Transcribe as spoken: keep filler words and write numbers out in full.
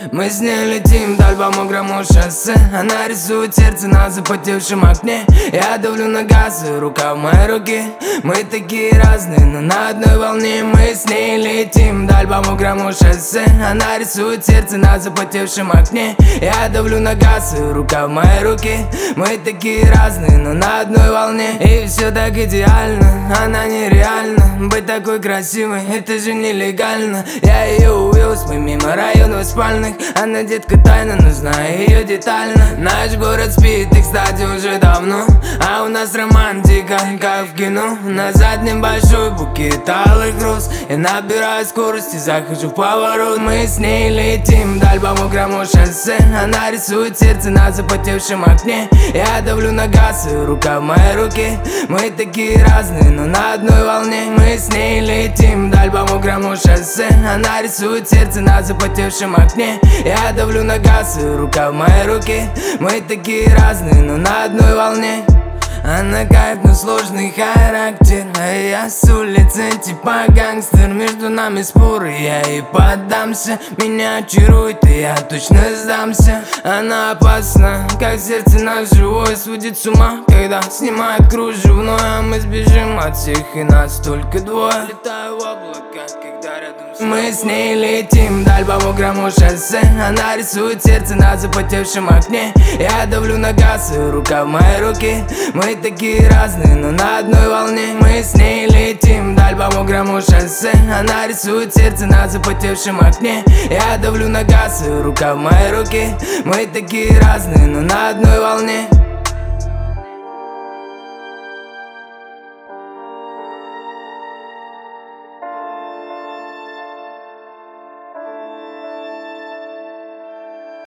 Мы с ней летим вдаль по мокрому шоссе. Она рисует сердце на запотевшем окне. Я давлю на газ, и рука в моей руке. Мы такие разные, но на одной волне. Мы с ней летим вдаль по мокрому шоссе. Она рисует сердце на запотевшем окне. Я давлю на газ, и рука в моей руке. Мы такие разные, но на одной волне. И все так идеально, она нереальна. Быть такой красивой, это же нелегально. Я ее увез, мы мимо районов спальных. Она детка тайна, но знаю ее детально. Наш город спит, и кстати уже давно. А у нас романтика, как в кино. На заднем большой букет алых роз. Я набираю скорость и захожу в поворот. Мы с ней летим вдаль по мокрому шоссе. Она рисует сердце на запотевшем окне. Я давлю на газ, и рука в моей руке. Мы такие разные, но на одной волне. Мы с ней летим вдаль по мокрому шоссе. Она рисует сердце на запотевшем окне. Я давлю на газ, и рука в моей руке. Мы такие разные, но на одной волне. Она кайф, но сложный характер. А я с улицы типа гангстер. Между нами споры, я и поддамся. Меня очарует, и я точно сдамся. Она опасна, как сердце наш живой. Сводит с ума, когда снимает кружевное. А мы сбежим от всех, и нас только двое. Летаю в облака, когда рядом с тобой. Мы с ней летим вдаль по мокрому шоссе. Она рисует сердце на запотевшем окне. Я давлю на газ, и рука в моей руке. Мы такие разные, но на одной волне. Мы с ней летим вдаль по мокрому шоссе. Она рисует сердце на запотевшем окне. Я давлю на газ, и рука в моей руке. Мы такие разные, но на одной волне.